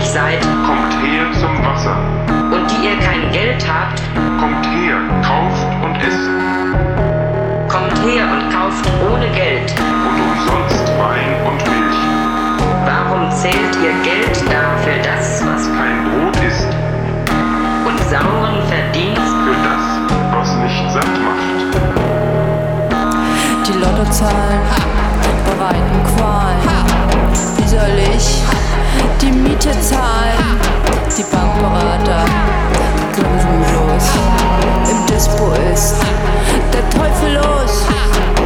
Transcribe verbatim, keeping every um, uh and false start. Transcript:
durstig seid, kommt her zum Wasser. Und die ihr kein Geld habt, kommt her, kauft und esst. Kommt her und kauft ohne Geld und umsonst Wein und Milch. Warum zählt ihr Geld da für das, was kein Brot ist, und sauren Verdienst für das, was nicht satt macht? Die Lottozahlen bereiten Qualen. Wie soll ich die Miete zahlen? Die Bankberater grinsen bloß. Im Dispo ist der Teufel los.